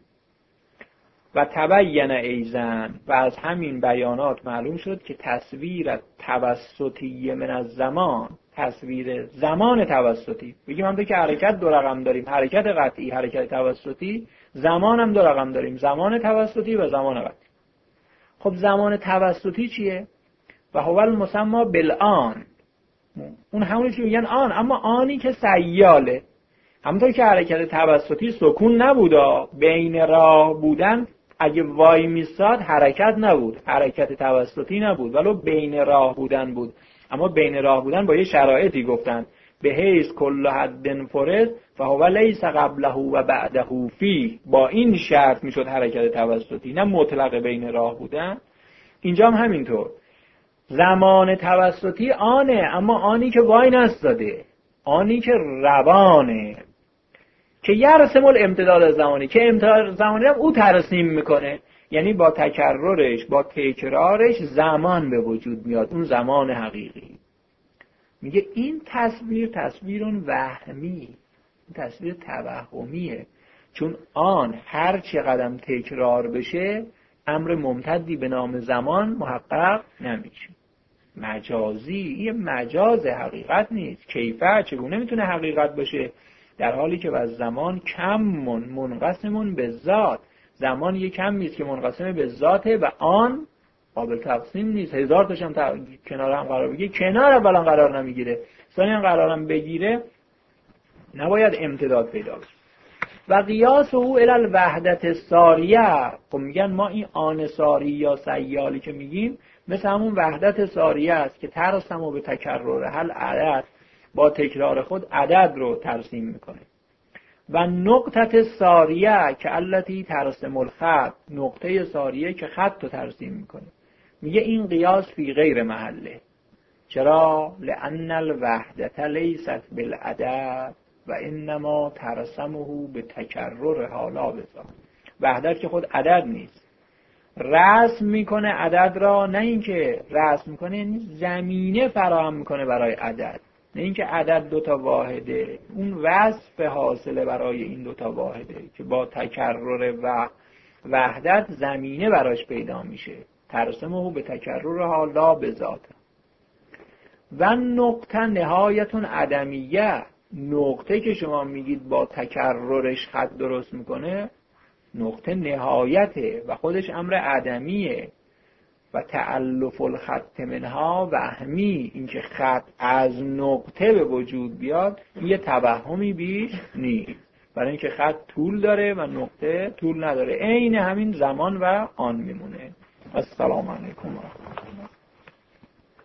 و تبین ایزن، و از همین بیانات معلوم شد که تصویر توسطیه من از زمان، تصویر زمان توسطی، بگیم هم که حرکت دو رقم داریم، حرکت قطعی، حرکت توسطی، زمان هم دو رقم داریم، زمان توسطی و زمان قطعی. خب زمان توسطی چیه؟ و هو المسمى بالآن، اون همونی که میگن آن، اما آنی که سیاله. همونطور که حرکت توسطی سکون نبودا، بین راه بودن، اگه وای میستاد حرکت نبود، حرکت توسطی نبود، ولو بین راه بودن بود. اما بین راه بودن با یه شرایطی گفتن، به حیث کل حد فرض فهو لیس قبله و بعده فی، با این شرط میشد حرکت توسطی، نه مطلق بین راه بودن. اینجا هم همینطور، زمان توسطی آنه، اما آنی که وای نستاده، آنی که روانه، که یرسم الامتداد زمانی، که امتداد زمانی هم او ترسیم میکنه، یعنی با تکررش، با تکرارش زمان به وجود میاد، اون زمان حقیقی. میگه این تصویر تصویر وهمی، تصویر توهمیه، چون آن هر چقدر تکرار بشه امر ممتدی به نام زمان محقق نمیشه. مجازی، یه مجاز، حقیقت نیست. کیفه چگونه میتونه حقیقت باشه در حالی که از زمان کمون منقسمون به ذات، زمان یه کمی است که منقسم به ذاته و آن قابل تقسیم نیست. هزار تاشم تا... کنار هم قرار بگیره، کنار اولا قرار نمیگیره، ثانیا قرار هم بگیره نباید امتداد پیدا بشه. و قیاس او الی الوحدت ساریه، خب میگن ما این آن ساری یا سیالی که میگیم مثل همون وحدت ساریه است که ترسم و به تکرر هل عدد، با تکرار خود عدد رو ترسیم میکنه. و نقطه ساریه که التی ترسم الخط، نقطه ساریه که خط رو ترسیم میکنه. میگه این قیاس فی غیر محله. چرا؟ لأن الوحدت لیست بالعدد و انما ترسمه به تکرر حالا بذار. وحدت که خود عدد نیست، رسم میکنه عدد را، نه اینکه رسم میکنه یعنی زمینه فراهم میکنه برای عدد، نه اینکه عدد دوتا واحده، اون وصف حاصله برای این دوتا واحده که با تکرر و وحدت زمینه براش پیدا میشه. ترسمه به تکرر حالا بذات. و نقطه نهایتون عدمیه، نقطه که شما میگید با تکررش خط درست میکنه نقطه نهایته و خودش امر عدمیه. و تألف الخط منها وهمی، اینکه خط از نقطه به وجود بیاد یه توهمی بیش نیست، برای اینکه خط طول داره و نقطه طول نداره، عین همین زمان و آن میمونه. السلام علیکم.